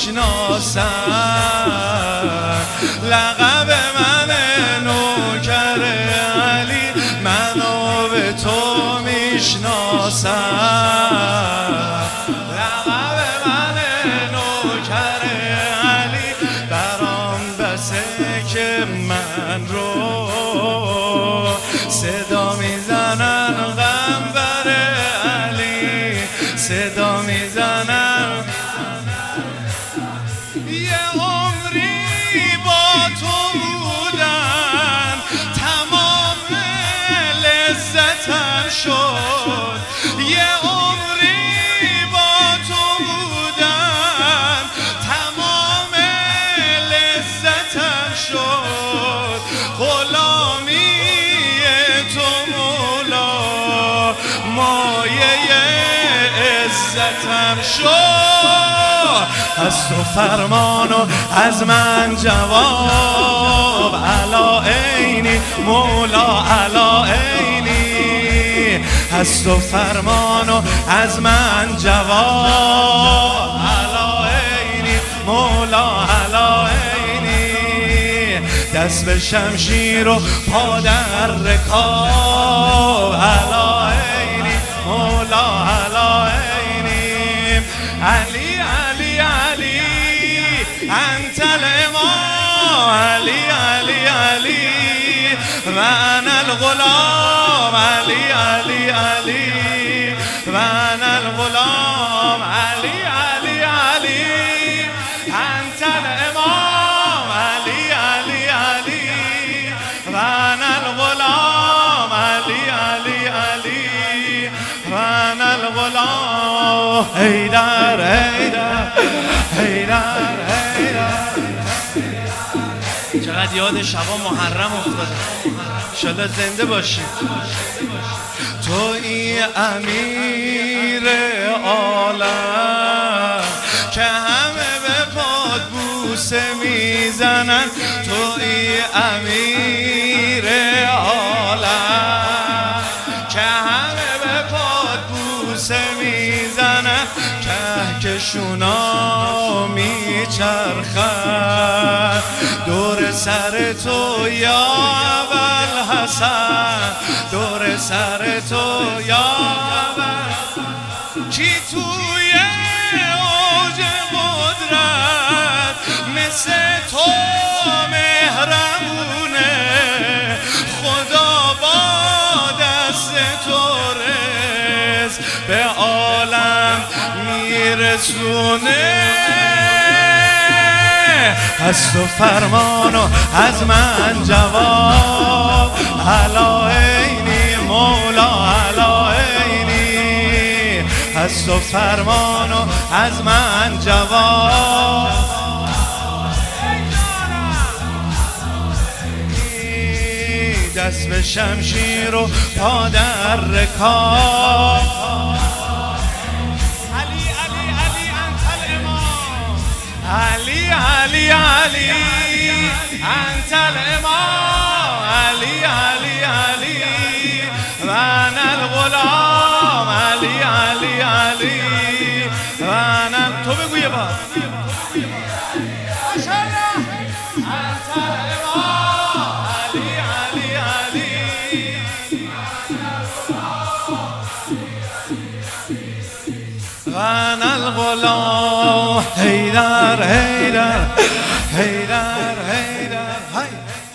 میشناسن، لقب من نوکر علی منو به تو میشناسن، لقب من نوکر علی برام بسه که من رو صدا میزنن غمبر علی، صدا میزنن. یه عمری با تو بودن تمام لذتم شد، یه عمری با تو بودن تمام لذتم شد، غلامی تو مولا مایه عزتم شد، از تو فرمان و از من جواب، علا عینی مولا علا عینی، از تو فرمان و از من جواب، علا عینی مولا علا عینی، دست به شمشیر و پا در رکاب، علا عینی مولا علا عینی، علی علی علی انت الامام، علی علی علی و انا الغلام، علی علی علی و انا الغلام، علی علی علی انت الامام، علی علی علی و انا الغلام، علی علی علی و انا الغلام، حیدر حیدر حیدر حیدر. چقدر یاد شبا محرم افتاده، انشالله زنده باشیم. تویی امیر عالم که همه به پاد بوسه میزنن، تویی امیر عالم که همه به پاد بوسه میزنن، کهکشونا میچرخن دور سر تو یا ابوالحسن، دور سر تو یا ابوالحسن، کی توی اوج قدرت مثل تو مهربونه، خدا با دست تو رزق به عالم میرسونه، از تو فرمان و از من جواب، علا عینی مولا علا عینی، از تو فرمان و از من جواب، دست به شمشیر و پا در رکاب، علی علی علی انت الامام، علی علی علی انت الامام، علی علی علی و انا الغلام، علی علی علی و انا. تو بگو یه بار انت الامام، علی علی علی و انا الغلام، حیدر حیدر حیدر حیدر.